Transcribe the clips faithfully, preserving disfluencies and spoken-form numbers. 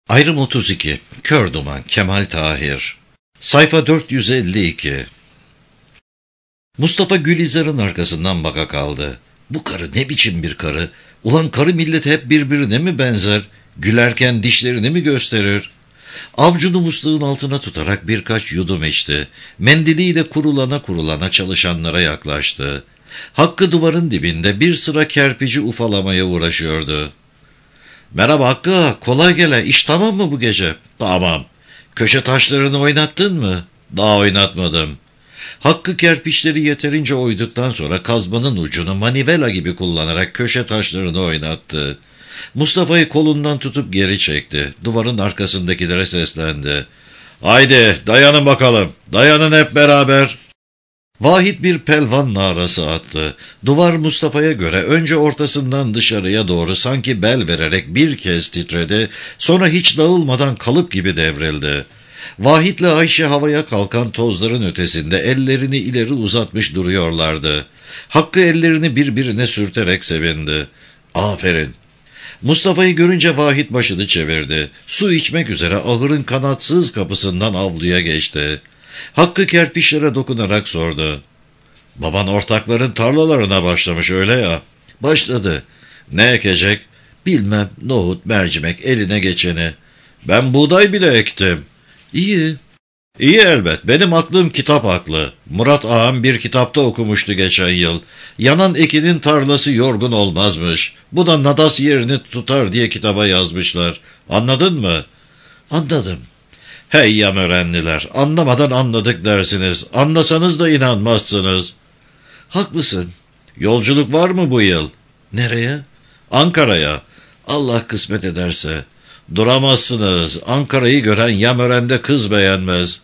Ayrım otuz iki. Kör Duman. Kemal Tahir. Sayfa dört yüz elli iki. Mustafa Gülizar'ın arkasından baka kaldı. Bu karı ne biçim bir karı? Ulan karı millet hep birbirine mi benzer? Gülerken dişlerini mi gösterir? Avcunu muslağın altına tutarak birkaç yudum içti. Mendiliyle kurulana kurulana çalışanlara yaklaştı. Hakkı duvarın dibinde bir sıra kerpici ufalamaya uğraşıyordu. "Merhaba Hakkı, kolay gele. İş tamam mı bu gece?" "Tamam." "Köşe taşlarını oynattın mı?" "Daha oynatmadım." Hakkı kerpiçleri yeterince oyduktan sonra kazmanın ucunu manivela gibi kullanarak köşe taşlarını oynattı. Mustafa'yı kolundan tutup geri çekti. Duvarın arkasındakilere seslendi. "Haydi dayanın bakalım, dayanın hep beraber." Vahit bir pelvan narası attı. Duvar Mustafa'ya göre önce ortasından dışarıya doğru sanki bel vererek bir kez titredi, sonra hiç dağılmadan kalıp gibi devrildi. Vahit'le Ayşe havaya kalkan tozların ötesinde ellerini ileri uzatmış duruyorlardı. Hakkı ellerini birbirine sürterek sevindi. "Aferin." Mustafa'yı görünce Vahit başını çevirdi. Su içmek üzere ahırın kanatsız kapısından avluya geçti. Hakkı kerpiçlere dokunarak sordu. "Baban ortakların tarlalarına başlamış öyle ya." "Başladı." "Ne ekecek?" "Bilmem, nohut, mercimek, eline geçeni." "Ben buğday bile ektim." "İyi." "İyi elbet. Benim aklım kitap aklı. Murat ağam bir kitapta okumuştu geçen yıl. Yanan ekinin tarlası yorgun olmazmış. Bu da nadas yerini tutar diye kitaba yazmışlar. Anladın mı?" "Anladım." "Hey yamörenliler, anlamadan anladık dersiniz. Anlasanız da inanmazsınız." "Haklısın." "Yolculuk var mı bu yıl?" "Nereye?" "Ankara'ya." "Allah kısmet ederse." "Duramazsınız. Ankara'yı gören yamörende kız beğenmez."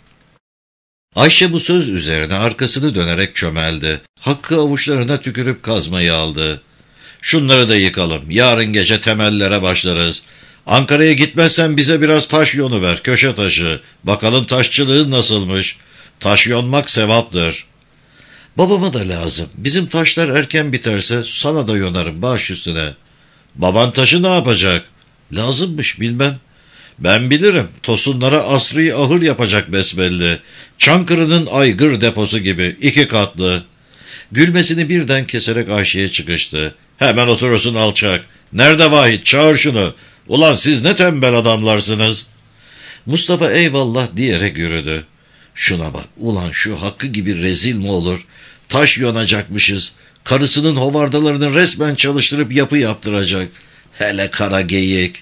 Ayşe bu söz üzerine arkasını dönerek çömeldi. Hakkı avuçlarına tükürüp kazmayı aldı. "Şunları da yıkalım. Yarın gece temellere başlarız. Ankara'ya gitmezsen bize biraz taş yonu ver, köşe taşı. Bakalım taşçılığın nasılmış. Taş yonmak sevaptır." "Babama da lazım. Bizim taşlar erken biterse sana da yonarım baş üstüne." "Baban taşı ne yapacak?" "Lazımmış, bilmem." "Ben bilirim. Tosunlara asri ahır yapacak besbelli. Çankırı'nın aygır deposu gibi, iki katlı." Gülmesini birden keserek Ayşe'ye çıkıştı. "Hemen oturursun alçak. Nerede Vahit? Çağır şunu. Ulan siz ne tembel adamlarsınız." Mustafa eyvallah diyerek yürüdü. "Şuna bak, ulan şu Hakkı gibi rezil mi olur? Taş yonacakmışız. Karısının hovardalarını resmen çalıştırıp yapı yaptıracak. Hele kara geyik."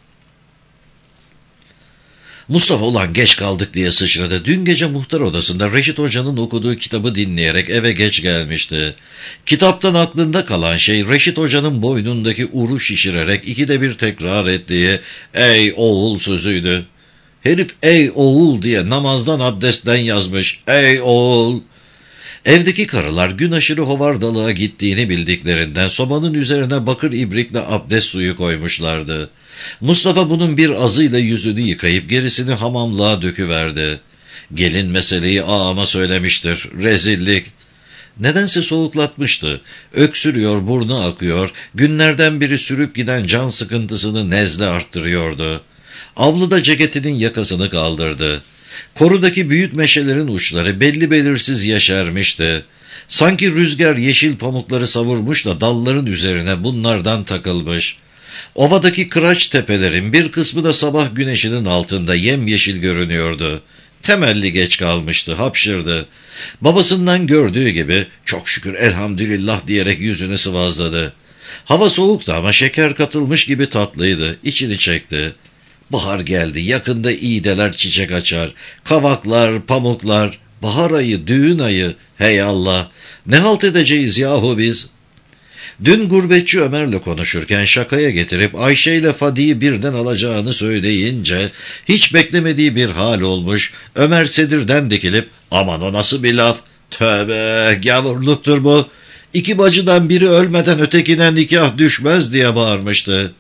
Mustafa ulan geç kaldık diye sıçradı. Dün gece muhtar odasında Reşit Hoca'nın okuduğu kitabı dinleyerek eve geç gelmişti. Kitaptan aklında kalan şey Reşit Hoca'nın boynundaki uru şişirerek ikide bir tekrar ettiği "ey oğul" sözüydü. Herif "ey oğul" diye namazdan abdestten yazmış. "Ey oğul." Evdeki karılar gün aşırı hovardalığa gittiğini bildiklerinden sobanın üzerine bakır ibrikle abdest suyu koymuşlardı. Mustafa bunun bir azıyla yüzünü yıkayıp gerisini hamamlığa döküverdi. Gelin meseleyi ağama söylemiştir. Rezillik. Nedense soğuklatmıştı. Öksürüyor, burnu akıyor, günlerden biri sürüp giden can sıkıntısını nezle arttırıyordu. Avluda ceketinin yakasını kaldırdı. Korudaki büyük meşelerin uçları belli belirsiz yeşermişti. Sanki rüzgar yeşil pamukları savurmuş da dalların üzerine bunlardan takılmış. Ovadaki kıraç tepelerin bir kısmı da sabah güneşinin altında yemyeşil görünüyordu. Temelli geç kalmıştı, hapşırdı. Babasından gördüğü gibi "çok şükür elhamdülillah" diyerek yüzünü sıvazladı. Hava soğuktu ama şeker katılmış gibi tatlıydı, içini çekti. Bahar geldi, yakında iğdeler çiçek açar, kavaklar, pamuklar, bahar ayı, düğün ayı, hey Allah, ne halt edeceğiz yahu biz? Dün gurbetçi Ömer'le konuşurken şakaya getirip Ayşe ile Fadi'yi birden alacağını söyleyince hiç beklemediği bir hal olmuş. Ömer sedirden dikilip "aman o nasıl bir laf, tövbe gavurluktur bu, İki bacıdan biri ölmeden ötekine nikah düşmez" diye bağırmıştı.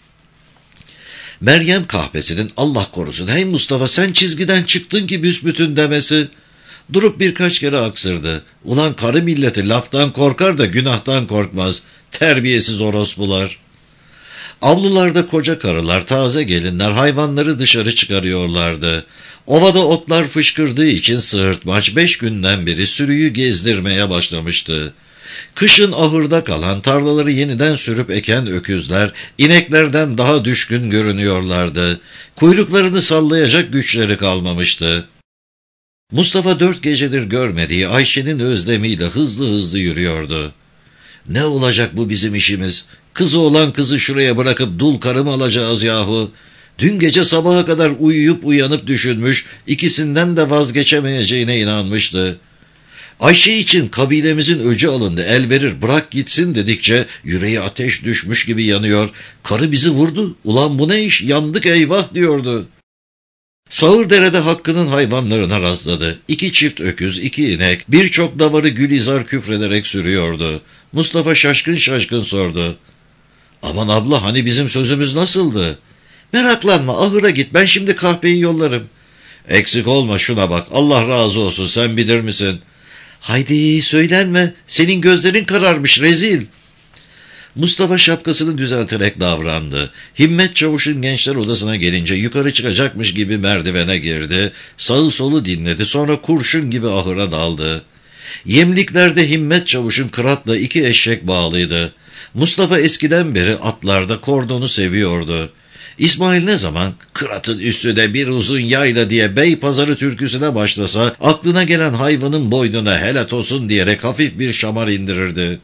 Meryem kahpesinin "Allah korusun hey Mustafa sen çizgiden çıktın ki büsbütün" demesi. Durup birkaç kere aksırdı. Ulan karı milleti laftan korkar da günahtan korkmaz. Terbiyesiz orospular. Avlularda koca karılar, taze gelinler hayvanları dışarı çıkarıyorlardı. Ovada otlar fışkırdığı için sığırtmaç beş günden beri sürüyü gezdirmeye başlamıştı. Kışın ahırda kalan, tarlaları yeniden sürüp eken öküzler ineklerden daha düşkün görünüyorlardı. Kuyruklarını sallayacak güçleri kalmamıştı. Mustafa dört gecedir görmediği Ayşe'nin özlemiyle hızlı hızlı yürüyordu. Ne olacak bu bizim işimiz? Kızı olan kızı şuraya bırakıp dul karı mı alacağız yahu? Dün gece sabaha kadar uyuyup uyanıp düşünmüş, ikisinden de vazgeçemeyeceğine inanmıştı. Ayşe için kabilemizin öcü alındı, el verir bırak gitsin dedikçe yüreği ateş düşmüş gibi yanıyor. Karı bizi vurdu, ulan bu ne iş, yandık eyvah diyordu. Sağırdere'de Hakkı'nın hayvanlarına rastladı. İki çift öküz, iki inek, birçok davarı Gülizar küfrederek sürüyordu. Mustafa şaşkın şaşkın sordu. Aman abla, hani bizim sözümüz nasıldı? Meraklanma, ahıra git, ben şimdi kahveyi yollarım. Eksik olma, şuna bak, Allah razı olsun, sen bilir misin? Haydi söylenme, senin gözlerin kararmış rezil. Mustafa şapkasını düzelterek davrandı. Himmet Çavuş'un gençler odasına gelince yukarı çıkacakmış gibi merdivene girdi. Sağı solu dinledi, sonra kurşun gibi ahıra daldı. Yemliklerde Himmet Çavuş'un kıratla iki eşek bağlıydı. Mustafa eskiden beri atlarda kordonu seviyordu. İsmail ne zaman kıratın üstüne bir uzun yayla diye Beypazarı türküsüne başlasa aklına gelen hayvanın boynuna helal olsun diyerek hafif bir şamar indirirdi.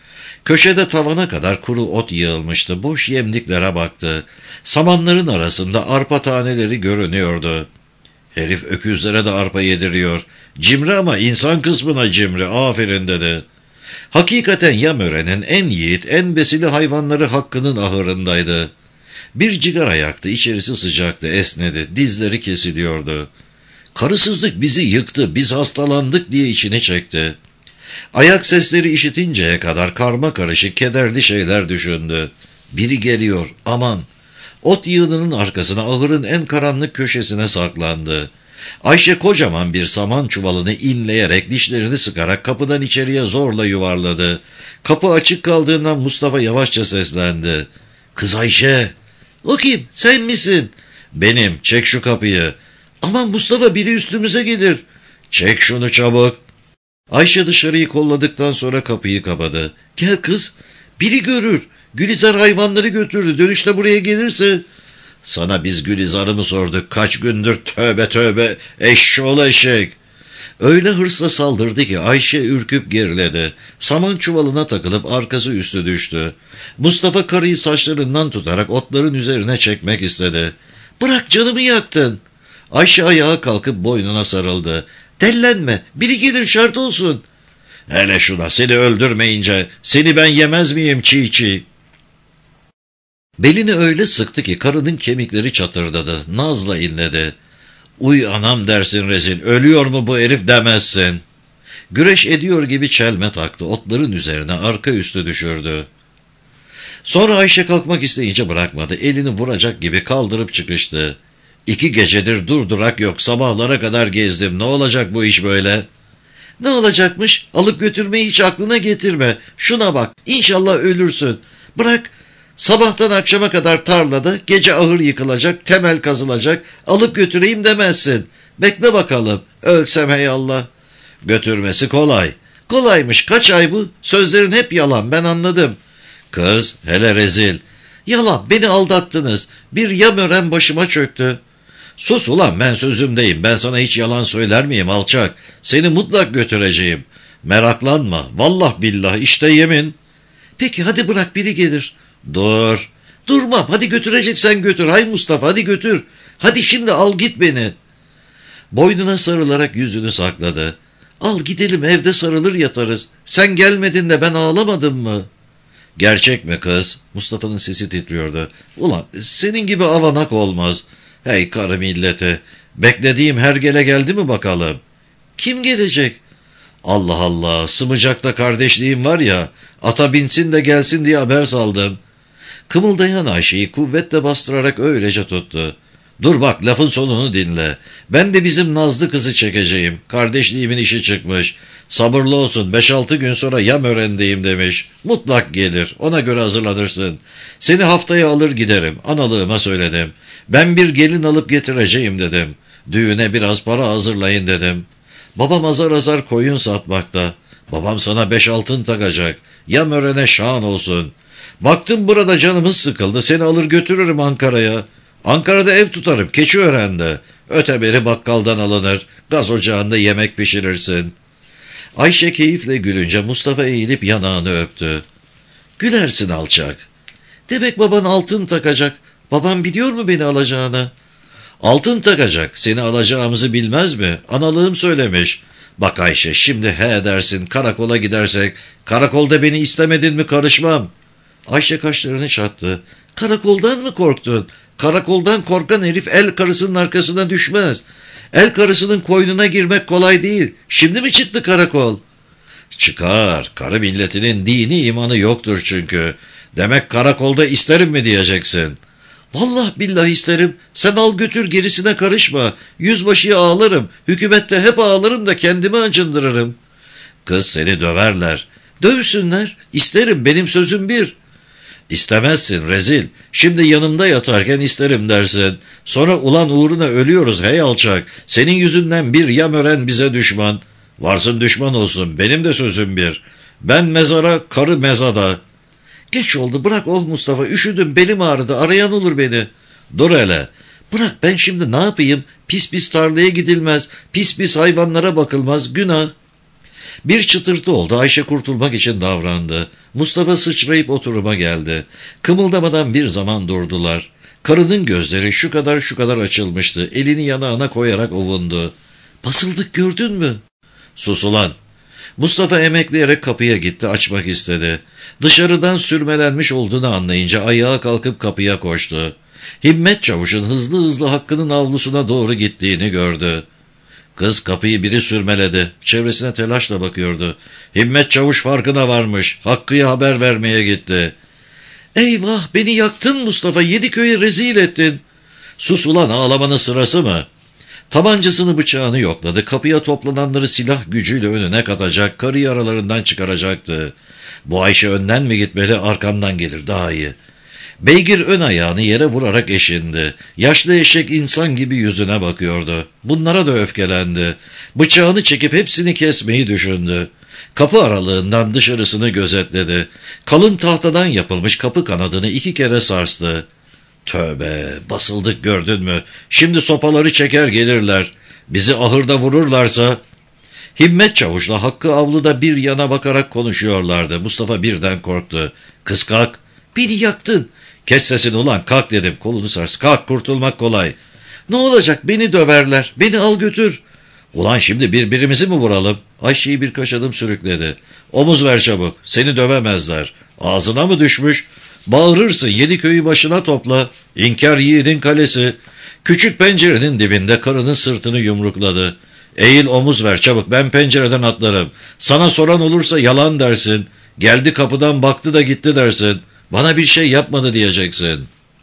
Köşede tavana kadar kuru ot yığılmıştı. Boş yemliklere baktı. Samanların arasında arpa taneleri görünüyordu. Herif öküzlere de arpa yediriyor. Cimri ama insan kısmına cimri, aferin dedi. Hakikaten Yamören'in en yiğit, en besili hayvanları Hakkı'nın ahırındaydı. Bir cigara yaktı, içerisi sıcaktı, esnedi, dizleri kesiliyordu. Karısızlık bizi yıktı, biz hastalandık diye içine çekti. Ayak sesleri işitinceye kadar karma karışık, kederli şeyler düşündü. Biri geliyor, aman! Ot yığınının arkasına, ahırın en karanlık köşesine saklandı. Ayşe kocaman bir saman çuvalını inleyerek, dişlerini sıkarak kapıdan içeriye zorla yuvarladı. Kapı açık kaldığından Mustafa yavaşça seslendi. Kız Ayşe! O kim? Sen misin? Benim, çek şu kapıyı. Aman Mustafa, biri üstümüze gelir. Çek şunu çabuk. Ayşe dışarıyı kolladıktan sonra kapıyı kapadı. Gel kız, biri görür. Gülizar hayvanları götürdü, dönüşte buraya gelirse. Sana biz Gülizar'ı mı sorduk? Kaç gündür tövbe tövbe, eşşoğlu eşek. Öyle hırsla saldırdı ki Ayşe ürküp geriledi. Saman çuvalına takılıp arkası üstü düştü. Mustafa karıyı saçlarından tutarak otların üzerine çekmek istedi. Bırak, canımı yaktın. Ayşe ayağa kalkıp boynuna sarıldı. Dellenme, biri gelir, şart olsun. Hele şuna, seni öldürmeyince seni ben yemez miyim çiğ çiğ? Belini öyle sıktı ki karının kemikleri çatırdadı. Nazla inledi. Uy anam dersin rezil, ölüyor mu bu herif demezsin. Güreş ediyor gibi çelme taktı, otların üzerine arka üstü düşürdü. Sonra Ayşe kalkmak isteyince bırakmadı, elini vuracak gibi kaldırıp çıkıştı. İki gecedir durdurak yok, sabahlara kadar gezdim, ne olacak bu iş böyle? Ne olacakmış? Alıp götürmeyi hiç aklına getirme. Şuna bak, İnşallah ölürsün. Bırak, sabahtan akşama kadar tarlada, gece ahır yıkılacak, temel kazılacak, alıp götüreyim demezsin. Bekle bakalım, ölsem hey Allah. Götürmesi kolay. Kolaymış, kaç ay bu? Sözlerin hep yalan, ben anladım. Kız, hele rezil. Yalan, beni aldattınız. Bir Yamören başıma çöktü. Sus ulan, ben sözümdeyim, ben sana hiç yalan söyler miyim alçak? Seni mutlak götüreceğim. Meraklanma, vallah billah, işte yemin. Peki hadi bırak, biri gelir. Dur. Durmam, hadi götüreceksen götür, hay Mustafa, hadi götür. Hadi şimdi al git beni. Boynuna sarılarak yüzünü sakladı. Al gidelim, evde sarılır yatarız. Sen gelmedin de ben ağlamadım mı? Gerçek mi kız? Mustafa'nın sesi titriyordu. Ulan senin gibi avanak olmaz. Hey karı milleti, beklediğim hergele geldi mi bakalım? Kim gelecek? Allah Allah, Sımıcak'ta kardeşliğim var ya, ata binsin de gelsin diye haber saldım. Kımıldayan Ayşe'yi kuvvetle bastırarak öylece tuttu. Dur bak, lafın sonunu dinle. Ben de bizim Nazlı kızı çekeceğim. Kardeşliğimin işi çıkmış. Sabırlı olsun, beş altı gün sonra Yamören'deyim demiş. Mutlak gelir, ona göre hazırlanırsın. Seni haftaya alır giderim, analığıma söyledim. Ben bir gelin alıp getireceğim dedim. Düğüne biraz para hazırlayın dedim. Babam azar azar koyun satmakta. Babam sana beş altın takacak. Yamören'e şan olsun. Baktım burada canımız sıkıldı, seni alır götürürüm Ankara'ya. Ankara'da ev tutarım, Keçiören'de. Öteberi bakkaldan alınır, gaz ocağında yemek pişirirsin. Ayşe keyifle gülünce Mustafa eğilip yanağını öptü. Gülersin alçak. Demek baban altın takacak. Babam biliyor mu beni alacağını? Altın takacak, seni alacağımızı bilmez mi? Analığım söylemiş. Bak Ayşe, şimdi he dersin, karakola gidersek. Karakolda beni istemedin mi karışmam. Ayşe kaşlarını çattı. Karakoldan mı korktun? Karakoldan korkan herif el karısının arkasına düşmez. El karısının koynuna girmek kolay değil. Şimdi mi çıktı karakol? Çıkar. Karı milletinin dini imanı yoktur çünkü. Demek karakolda isterim mi diyeceksin? Vallahi billahi isterim. Sen al götür, gerisine karışma. Yüzbaşıya ağlarım. Hükümette hep ağlarım da kendimi acındırırım. Kız, seni döverler. Dövsünler. İsterim, benim sözüm bir. İstemezsin rezil. Şimdi yanımda yatarken isterim dersin. Sonra ulan uğruna ölüyoruz hey alçak. Senin yüzünden bir Yamören bize düşman. Varsın düşman olsun, benim de sözüm bir. Ben mezara, karı mezada. Geç oldu, bırak oh Mustafa, üşüdüm, belim ağrıdı, arayan olur beni. Dur hele. Bırak, ben şimdi ne yapayım? Pis pis tarlaya gidilmez, pis pis hayvanlara bakılmaz, günah. Bir çıtırtı oldu, Ayşe kurtulmak için davrandı. Mustafa sıçrayıp oturuma geldi. Kımıldamadan bir zaman durdular. Karının gözleri şu kadar şu kadar açılmıştı, elini yanağına koyarak ovundu. Basıldık, gördün mü? Sus ulan. Mustafa emekleyerek kapıya gitti, açmak istedi. Dışarıdan sürmelenmiş olduğunu anlayınca ayağa kalkıp kapıya koştu. Himmet Çavuş'un hızlı hızlı Hakkı'nın avlusuna doğru gittiğini gördü. Kız, kapıyı biri sürmeledi. Çevresine telaşla bakıyordu. Himmet Çavuş farkına varmış. Hakkı'ya haber vermeye gitti. Eyvah, beni yaktın Mustafa, Yediköy'e rezil ettin. Sus ulan, ağlamanın sırası mı? Tabancasını bıçağını yokladı. Kapıya toplananları silah gücüyle önüne katacak, karıyı aralarından çıkaracaktı. Bu Ayşe önden mi gitmeli, arkamdan gelir daha iyi. Beygir ön ayağını yere vurarak eşindi. Yaşlı eşek insan gibi yüzüne bakıyordu. Bunlara da öfkelendi. Bıçağını çekip hepsini kesmeyi düşündü. Kapı aralığından dışarısını gözetledi. Kalın tahtadan yapılmış kapı kanadını iki kere sarstı. Tövbe, basıldık, gördün mü? Şimdi sopaları çeker gelirler. Bizi ahırda vururlarsa... Himmet Çavuş'la Hakkı avluda bir yana bakarak konuşuyorlardı. Mustafa birden korktu. Kız kalk. Beni yaktın. Kes sesini ulan, kalk dedim. Kolunu sars. Kalk, kurtulmak kolay. Ne olacak, beni döverler. Beni al götür. Ulan şimdi birbirimizi mi vuralım? Ayşe'yi birkaç adım sürükledi. Omuz ver çabuk. Seni dövemezler. Ağzına mı düşmüş? Bağırırsın, Yediköy'ü başına topla. İnkar yiğidin kalesi. Küçük pencerenin dibinde karının sırtını yumrukladı. Eğil, omuz ver çabuk, ben pencereden atlarım. Sana soran olursa yalan dersin. Geldi kapıdan baktı da gitti dersin. Bana bir şey yapmadı diyeceksin.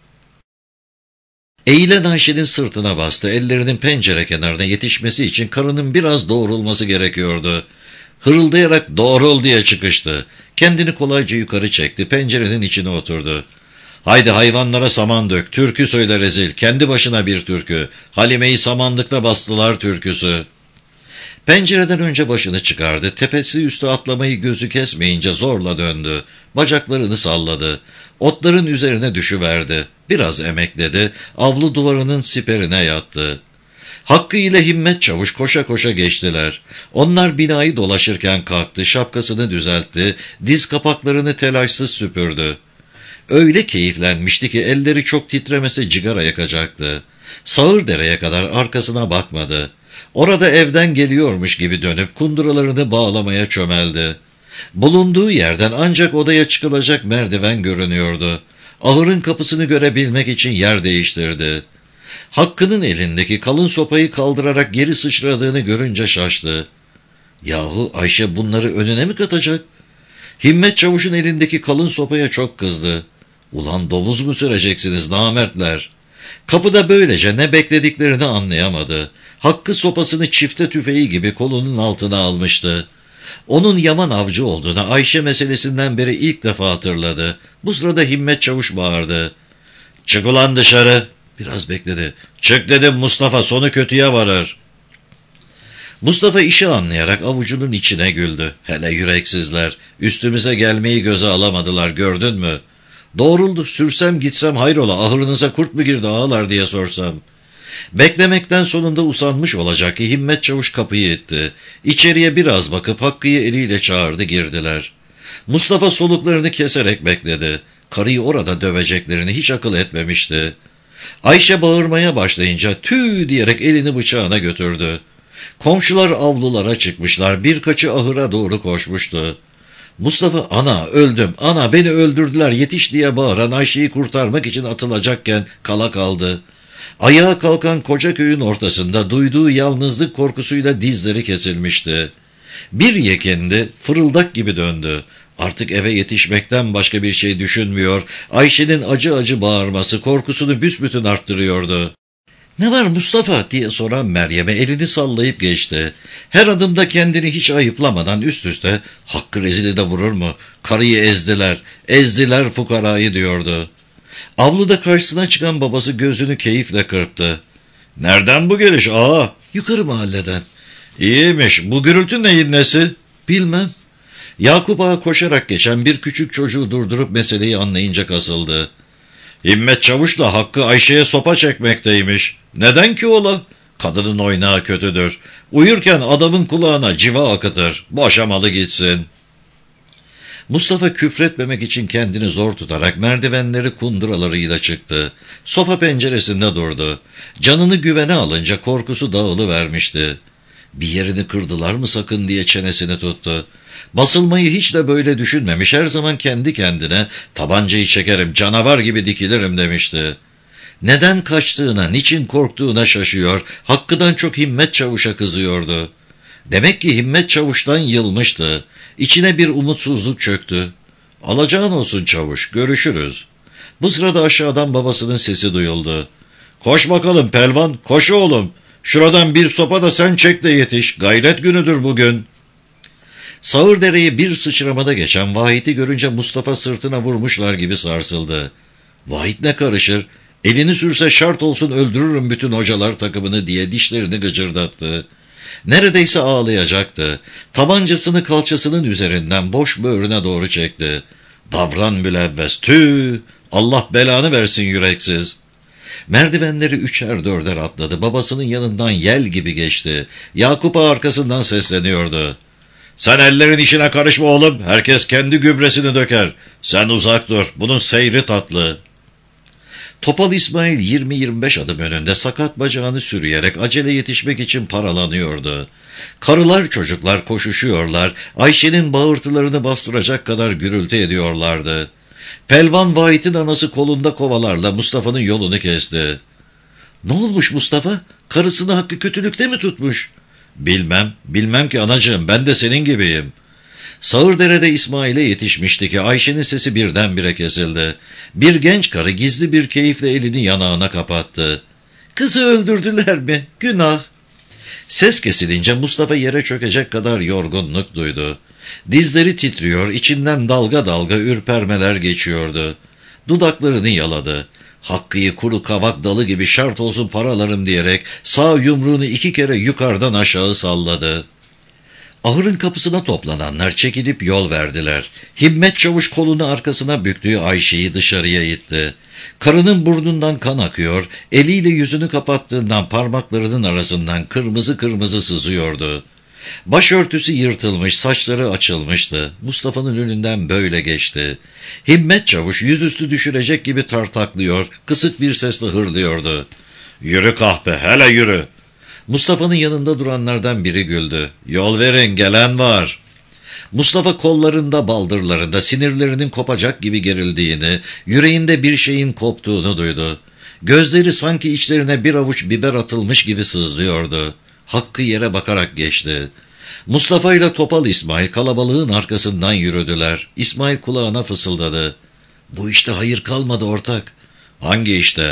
Eğilen Ayşe'nin sırtına bastı. Ellerinin pencere kenarına yetişmesi için karının biraz doğrulması gerekiyordu. Hırıldayarak doğrul diye çıkıştı. Kendini kolayca yukarı çekti. Pencerenin içine oturdu. Haydi hayvanlara saman dök. Türkü söyle rezil. Kendi başına bir türkü. Halime'yi samanlıkta bastılar türküsü. Pencereden önce başını çıkardı. Tepesi üstü atlamayı gözü kesmeyince zorla döndü. Bacaklarını salladı. Otların üzerine düşüverdi. Biraz emekledi. Avlu duvarının siperine yattı. Hakkı ile Himmet Çavuş koşa koşa geçtiler. Onlar binayı dolaşırken kalktı, şapkasını düzeltti, diz kapaklarını telaşsız süpürdü. Öyle keyiflenmişti ki elleri çok titremese cigara yakacaktı. Sağırdere'ye kadar arkasına bakmadı. Orada evden geliyormuş gibi dönüp kunduralarını bağlamaya çömeldi. Bulunduğu yerden ancak odaya çıkılacak merdiven görünüyordu. Ahırın kapısını görebilmek için yer değiştirdi. Hakkı'nın elindeki kalın sopayı kaldırarak geri sıçradığını görünce şaştı. Yahu Ayşe bunları önüne mi katacak? Himmet Çavuş'un elindeki kalın sopaya çok kızdı. Ulan domuz mu süreceksiniz namertler? Kapıda böylece ne beklediklerini anlayamadı. Hakkı sopasını çifte tüfeği gibi kolunun altına almıştı. Onun Yaman avcı olduğunu Ayşe meselesinden beri ilk defa hatırladı. Bu sırada Himmet Çavuş bağırdı. "Çık ulan dışarı!" Biraz bekledi. "Çık dedim Mustafa, sonu kötüye varır." Mustafa işi anlayarak avucunun içine güldü. "Hele yüreksizler, üstümüze gelmeyi göze alamadılar, gördün mü? Doğruldu, sürsem gitsem hayrola, ahırınıza kurt mu girdi ağalar diye sorsam." Beklemekten sonunda usanmış olacak ki Himmet Çavuş kapıyı itti. İçeriye biraz bakıp Hakkı'yı eliyle çağırdı, girdiler. Mustafa soluklarını keserek bekledi. Karıyı orada döveceklerini hiç akıl etmemişti. Ayşe bağırmaya başlayınca tüy diyerek elini bıçağına götürdü. Komşular avlulara çıkmışlar, birkaçı ahıra doğru koşmuştu. Mustafa "Ana öldüm, ana beni öldürdüler, yetiş" diye bağıran Ayşe'yi kurtarmak için atılacakken kala kaldı. Ayağa kalkan koca köyün ortasında duyduğu yalnızlık korkusuyla dizleri kesilmişti. Bir yekindi, fırıldak gibi döndü. Artık eve yetişmekten başka bir şey düşünmüyor, Ayşe'nin acı acı bağırması korkusunu büsbütün arttırıyordu. "Ne var Mustafa?" diye soran Meryem'e elini sallayıp geçti. Her adımda kendini hiç ayıplamadan üst üste "Hakkı rezili de vurur mu? Karıyı ezdiler, ezdiler fukarayı" diyordu. Avluda karşısına çıkan babası gözünü keyifle kırptı. "Nereden bu geliş ağa?" "Yukarı mahalleden." "İyiymiş, bu gürültü neyin nesi?" "Bilmem." Yakup ağa koşarak geçen bir küçük çocuğu durdurup meseleyi anlayınca kasıldı. "Himmet Çavuş'la Hakkı Ayşe'ye sopa çekmekteymiş. Neden ki ola? Kadının oynağı kötüdür. Uyurken adamın kulağına civa akıtır. Boşamalı gitsin." Mustafa küfretmemek için kendini zor tutarak merdivenleri kunduralarıyla çıktı. Sofa penceresinde durdu. Canını güvene alınca korkusu dağılıvermişti. Bir yerini kırdılar mı sakın diye çenesini tuttu. Basılmayı hiç de böyle düşünmemiş, her zaman kendi kendine "Tabancayı çekerim, canavar gibi dikilirim" demişti. Neden kaçtığına, niçin korktuğuna şaşıyor, Hakkı'dan çok Himmet Çavuş'a kızıyordu. Demek ki Himmet Çavuş'tan yılmıştı. İçine bir umutsuzluk çöktü. "Alacağın olsun Çavuş, görüşürüz." Bu sırada aşağıdan babasının sesi duyuldu. "Koş bakalım pelvan, koş oğlum. Şuradan bir sopa da sen çek de yetiş, gayret günüdür bugün." Sağırdere'yi bir sıçramada geçen Vahit'i görünce Mustafa sırtına vurmuşlar gibi sarsıldı. "Vahit ne karışır? Elini sürse şart olsun öldürürüm bütün hocalar takımını" diye dişlerini gıcırdattı. Neredeyse ağlayacaktı. Tabancasını kalçasının üzerinden boş böğrüne doğru çekti. "Davran mülevves, tüh! Allah belanı versin yüreksiz." Merdivenleri üçer dörder atladı. Babasının yanından yel gibi geçti. Yakup ağa arkasından sesleniyordu. "Sen ellerin işine karışma oğlum. Herkes kendi gübresini döker. Sen uzak dur. Bunun seyri tatlı." Topal İsmail yirmi yirmi beş adım önünde sakat bacağını sürüyerek acele yetişmek için paralanıyordu. Karılar çocuklar koşuşuyorlar, Ayşe'nin bağırtılarını bastıracak kadar gürültü ediyorlardı. Pelvan Vahit'in anası kolunda kovalarla Mustafa'nın yolunu kesti. "Ne olmuş Mustafa? Karısını Hakkı kötülükte mi tutmuş?" "Bilmem, bilmem ki anacığım, ben de senin gibiyim." Sağırdere'de İsmail'e yetişmişti ki Ayşe'nin sesi birdenbire kesildi. Bir genç karı gizli bir keyifle elini yanağına kapattı. "Kızı öldürdüler mi? Günah." Ses kesilince Mustafa yere çökecek kadar yorgunluk duydu. Dizleri titriyor, içinden dalga dalga ürpermeler geçiyordu. Dudaklarını yaladı. Hakkı'yı kuru kavak dalı gibi "Şart olsun paralarım" diyerek sağ yumruğunu iki kere yukarıdan aşağı salladı. Ahırın kapısına toplananlar çekilip yol verdiler. Himmet Çavuş kolunu arkasına büktüğü Ayşe'yi dışarıya itti. Karının burnundan kan akıyor, eliyle yüzünü kapattığından parmaklarının arasından kırmızı kırmızı sızıyordu. Başörtüsü yırtılmış, saçları açılmıştı. Mustafa'nın önünden böyle geçti. Himmet Çavuş yüzüstü düşürecek gibi tartaklıyor, kısık bir sesle hırlıyordu. "Yürü kahpe, hele yürü!" Mustafa'nın yanında duranlardan biri güldü. "Yol verin, gelen var." Mustafa kollarında, baldırlarında sinirlerinin kopacak gibi gerildiğini, yüreğinde bir şeyin koptuğunu duydu. Gözleri sanki içlerine bir avuç biber atılmış gibi sızlıyordu. Hakkı yere bakarak geçti. Mustafa ile Topal İsmail kalabalığın arkasından yürüdüler. İsmail kulağına fısıldadı. "Bu işte hayır kalmadı ortak." "Hangi işte?"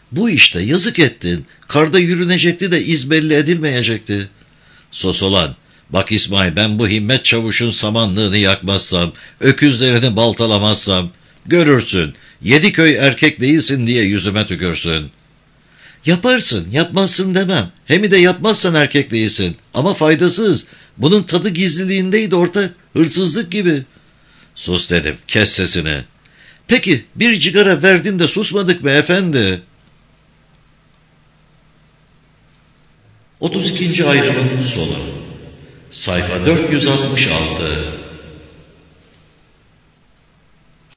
Bu işte yazık ettin. Karda yürünecekti de iz belli edilmeyecekti. Sos olan, bak İsmail, ben bu Himmet Çavuş'un samanlığını yakmazsam, öküzlerini baltalamazsam, görürsün, yedi köy erkek değilsin diye yüzüme tükürsün. Yaparsın, yapmazsın demem. Hem de yapmazsan erkek değilsin. Ama faydasız. Bunun tadı gizliliğindeydi ortak. Hırsızlık gibi. Sus dedim, kes sesini. Peki bir cigara verdin de susmadık mı efendi? otuz ikinci ayrımın sonu. Sayfa dört yüz altmış altı.